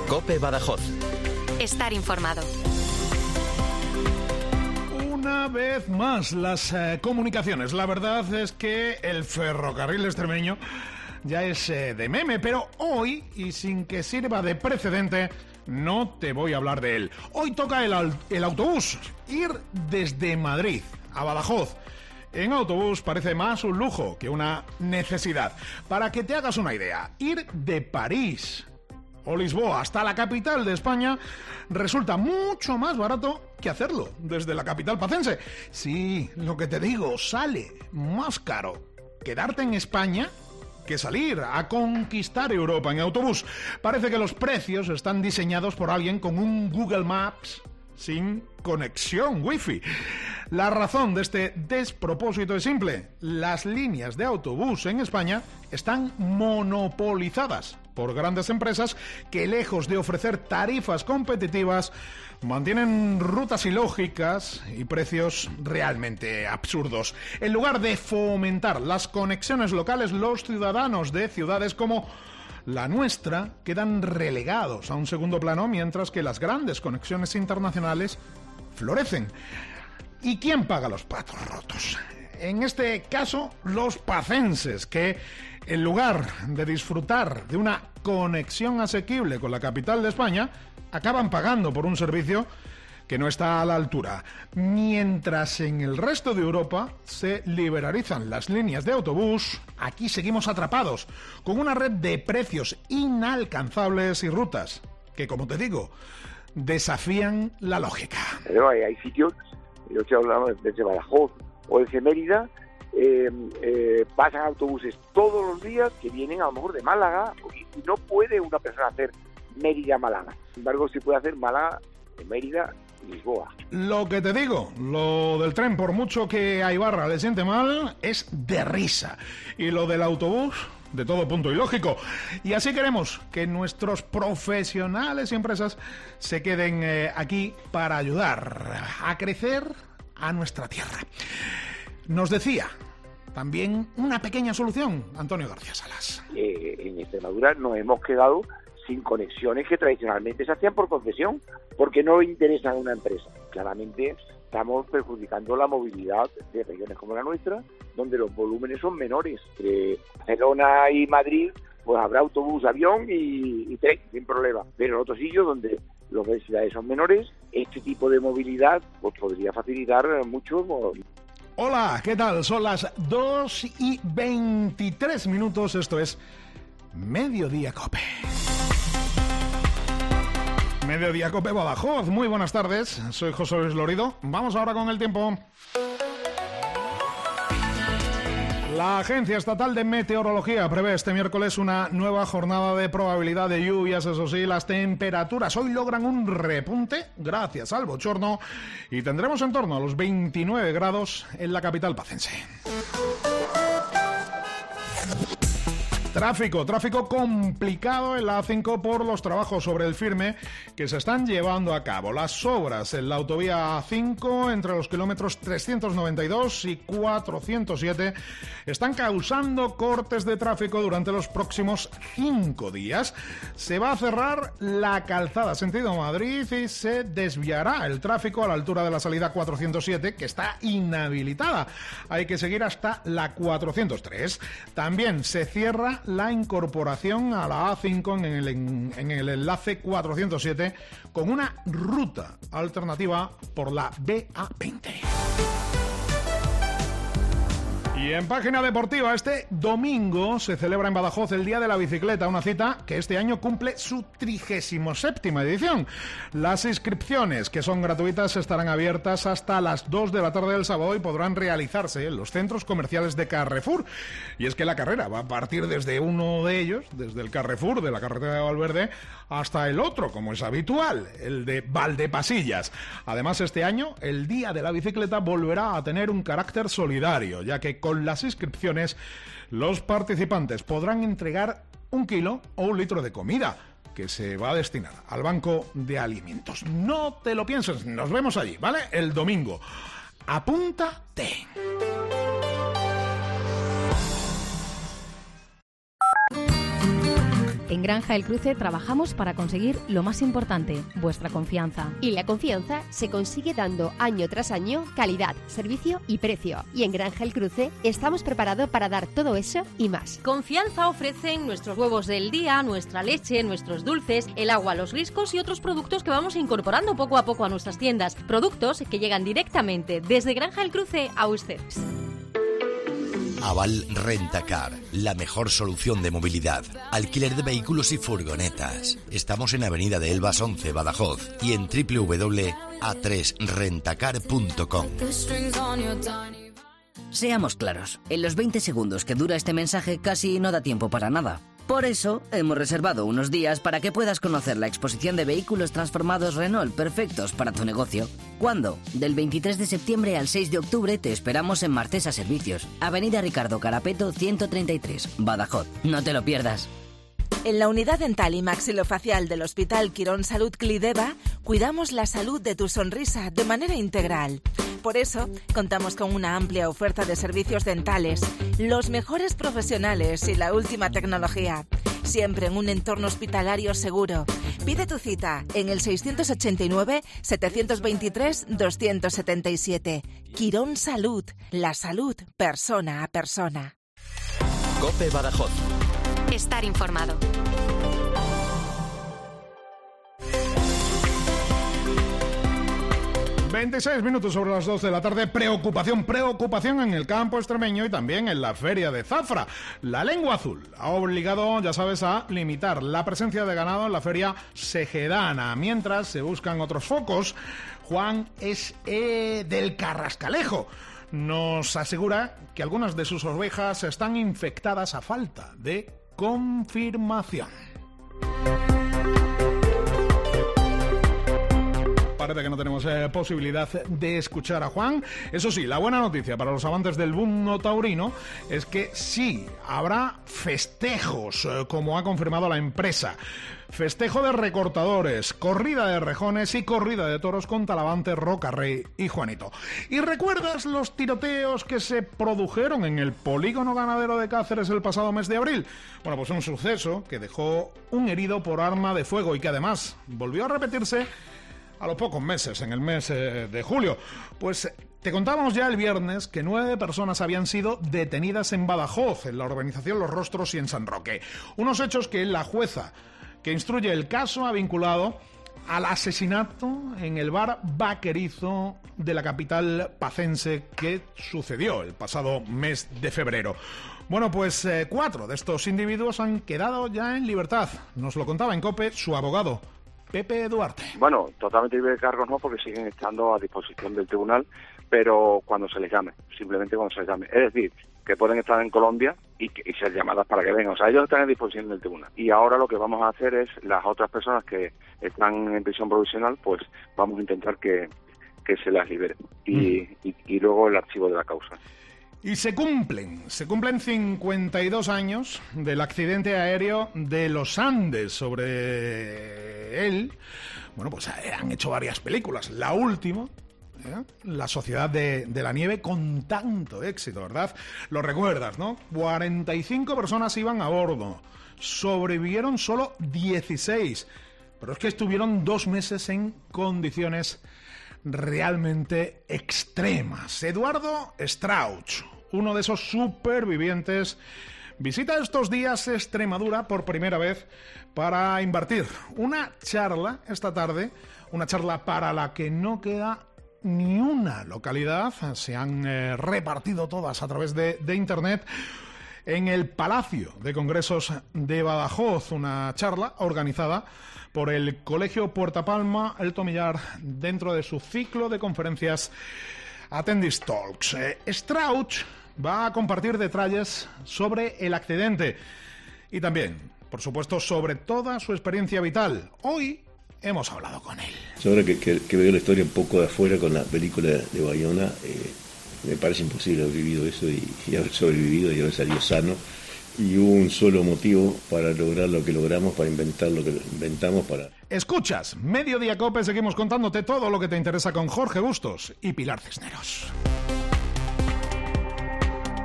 COPE Badajoz. Estar informado. Una vez más, las comunicaciones. La verdad es que el ferrocarril extremeño ya es de meme, pero hoy, y sin que sirva de precedente, no te voy a hablar de él. Hoy toca el autobús, ir desde Madrid a Badajoz. En autobús parece más un lujo que una necesidad. Para que te hagas una idea, ir de París o Lisboa hasta la capital de España resulta mucho más barato que hacerlo desde la capital pacense. Sí, lo que te digo, sale más caro quedarte en España que salir a conquistar Europa en autobús. Parece que los precios están diseñados por alguien con un Google Maps sin conexión Wi-Fi. La razón de este despropósito es simple. Las líneas de autobús en España están monopolizadas por grandes empresas que, lejos de ofrecer tarifas competitivas, mantienen rutas ilógicas y precios realmente absurdos. En lugar de fomentar las conexiones locales, los ciudadanos de ciudades como la nuestra quedan relegados a un segundo plano, mientras que las grandes conexiones internacionales florecen. ¿Y quién paga los platos rotos? En este caso, los pacenses, que en lugar de disfrutar de una conexión asequible con la capital de España, acaban pagando por un servicio que no está a la altura. Mientras en el resto de Europa se liberalizan las líneas de autobús, aquí seguimos atrapados con una red de precios inalcanzables y rutas que, como te digo, desafían la lógica. Pero hay sitios, yo estoy hablando desde Badajoz o desde Mérida, pasan autobuses todos los días que vienen a lo mejor de Málaga, y no puede una persona hacer Mérida-Málaga. Sin embargo, sí puede hacer Málaga, Mérida, Lisboa. Lo que te digo, lo del tren, por mucho que a Ibarra le siente mal, es de risa. Y lo del autobús, de todo punto ilógico. Y así queremos que nuestros profesionales y empresas se queden aquí para ayudar a crecer a nuestra tierra. Nos decía también una pequeña solución, Antonio García Salas. En Extremadura nos hemos quedado sin conexiones que tradicionalmente se hacían por concesión, porque no interesan a una empresa. Claramente estamos perjudicando la movilidad de regiones como la nuestra, donde los volúmenes son menores. Entre Barcelona y Madrid, pues habrá autobús, avión y tren, sin problema. Pero en otros sitios donde las densidades son menores, este tipo de movilidad pues podría facilitar mucho. Hola, ¿qué tal? Son las 2:23. Esto es Mediodía Cope. Mediodía Cope Badajoz. Muy buenas tardes, soy José Luis Lorido. Vamos ahora con el tiempo. La Agencia Estatal de Meteorología prevé este miércoles una nueva jornada de probabilidad de lluvias. Eso sí, las temperaturas hoy logran un repunte gracias al bochorno y tendremos en torno a los 29 grados en la capital pacense. Tráfico complicado en la A5 por los trabajos sobre el firme que se están llevando a cabo. Las obras en la autovía A5 entre los kilómetros 392 y 407 están causando cortes de tráfico durante los próximos 5 días. Se va a cerrar la calzada sentido Madrid y se desviará el tráfico a la altura de la salida 407, que está inhabilitada. Hay que seguir hasta la 403. También se cierra la incorporación a la A5 en el enlace 407 con una ruta alternativa por la BA20. Y en página deportiva, este domingo se celebra en Badajoz el Día de la Bicicleta, una cita que este año cumple su 37ª edición. Las inscripciones, que son gratuitas, estarán abiertas hasta las 2 de la tarde del sábado y podrán realizarse en los centros comerciales de Carrefour. Y es que la carrera va a partir desde uno de ellos, desde el Carrefour de la carretera de Valverde, hasta el otro, como es habitual, el de Valdepasillas. Además, este año, el Día de la Bicicleta volverá a tener un carácter solidario, ya que con las inscripciones los participantes podrán entregar 1 kilo o 1 litro de comida que se va a destinar al banco de alimentos. No te lo pienses, nos vemos allí, ¿vale? El domingo. Apúntate. En Granja El Cruce trabajamos para conseguir lo más importante, vuestra confianza. Y la confianza se consigue dando año tras año calidad, servicio y precio. Y en Granja El Cruce estamos preparados para dar todo eso y más. Confianza ofrecen nuestros huevos del día, nuestra leche, nuestros dulces, el agua, los riscos y otros productos que vamos incorporando poco a poco a nuestras tiendas. Productos que llegan directamente desde Granja El Cruce a ustedes. Aval Rentacar, la mejor solución de movilidad. Alquiler de vehículos y furgonetas. Estamos en Avenida de Elvas 11, Badajoz, y en www.a3rentacar.com. Seamos claros, en los 20 segundos que dura este mensaje casi no da tiempo para nada. Por eso, hemos reservado unos días para que puedas conocer la exposición de vehículos transformados Renault perfectos para tu negocio. ¿Cuándo? Del 23 de septiembre al 6 de octubre te esperamos en Martesa Servicios, Avenida Ricardo Carapeto 133, Badajoz. No te lo pierdas. En la unidad dental y maxilofacial del Hospital Quirón Salud Clideva, cuidamos la salud de tu sonrisa de manera integral. Por eso, contamos con una amplia oferta de servicios dentales, los mejores profesionales y la última tecnología. Siempre en un entorno hospitalario seguro. Pide tu cita en el 689-723-277. Quirón Salud, la salud persona a persona. COPE Badajoz. Estar informado. ...26 sobre las 2 de la tarde... Preocupación en el campo extremeño... ...y también en la feria de Zafra. La Lengua Azul ha obligado, ya sabes, a limitar la presencia de ganado... en la feria sejedana... mientras se buscan otros focos. Juan es del Carrascalejo. Nos asegura que algunas de sus ovejas están infectadas a falta de confirmación. Parece que no tenemos posibilidad de escuchar a Juan. Eso sí, la buena noticia para los amantes del boom taurino es que sí, habrá festejos, como ha confirmado la empresa. Festejo de recortadores, corrida de rejones y corrida de toros con Talavante, Rocarrey y Juanito. ¿Y recuerdas los tiroteos que se produjeron en el polígono ganadero de Cáceres el pasado mes de abril? Bueno, pues un suceso que dejó un herido por arma de fuego y que además volvió a repetirse a los pocos meses, en el mes de julio. Pues te contábamos ya el viernes que 9 personas habían sido detenidas en Badajoz, en la urbanización Los Rostros y en San Roque. Unos hechos que la jueza que instruye el caso ha vinculado al asesinato en el bar Vaquerizo de la capital pacense que sucedió el pasado mes de febrero. Bueno, pues 4 de estos individuos han quedado ya en libertad. Nos lo contaba en COPE su abogado, Pepe Duarte. Bueno, totalmente libre de cargos no, porque siguen estando a disposición del tribunal, pero cuando se les llame, simplemente cuando se les llame. Es decir, que pueden estar en Colombia y ser llamadas para que vengan. O sea, ellos están a disposición del tribunal. Y ahora lo que vamos a hacer es, las otras personas que están en prisión provisional, pues vamos a intentar que se las liberen. Y luego el archivo de la causa. Y se cumplen 52 años del accidente aéreo de los Andes. Sobre él, bueno, pues han hecho varias películas. La última, La Sociedad de la Nieve, con tanto éxito, ¿verdad? Lo recuerdas, ¿no? 45 personas iban a bordo. Sobrevivieron solo 16. Pero es que estuvieron 2 meses en condiciones realmente extremas. Eduardo Strauch, uno de esos supervivientes, visita estos días Extremadura por primera vez para impartir una charla esta tarde, una charla para la que no queda ni una localidad, se han repartido todas a través de internet, en el Palacio de Congresos de Badajoz, una charla organizada por el Colegio Puerta Palma, El Tomillar, dentro de su ciclo de conferencias Attendis Talks. Strauch va a compartir detalles sobre el accidente y también, por supuesto, sobre toda su experiencia vital. Hoy hemos hablado con él. Ahora que veo la historia un poco de afuera con la película de Bayona, me parece imposible haber vivido eso y haber sobrevivido y haber salido sano. Y hubo un solo motivo para lograr lo que logramos, para inventar lo que inventamos. Escuchas Mediodía COPE, seguimos contándote todo lo que te interesa con Jorge Bustos y Pilar Cisneros.